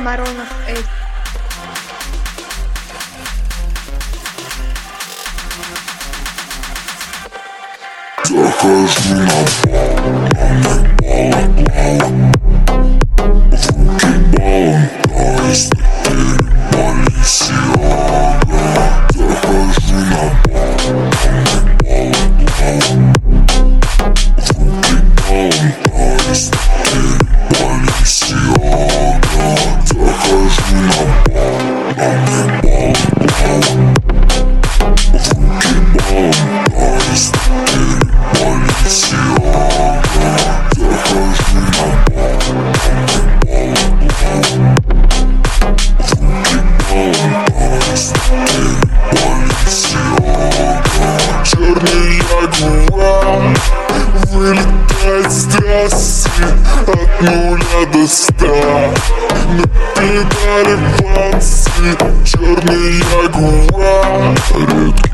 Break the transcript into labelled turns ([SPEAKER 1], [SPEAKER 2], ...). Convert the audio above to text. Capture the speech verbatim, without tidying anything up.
[SPEAKER 1] Маронов Эдь.
[SPEAKER 2] Захожу на бал, на бал, в руки балом, то есть теперь Баленсиага. Захожу на бал, на бал, в руки балом, то есть теперь Баленсиага. Захожу на бал, на бал, в руки балом, то есть теперь Баленсиага. Захожу на бал, на бал, в руки балом, то есть теперь Баленсиага. Черный ягуар вылетает с трассы от нуля до ста. На педали басы, черный ягуар, редкий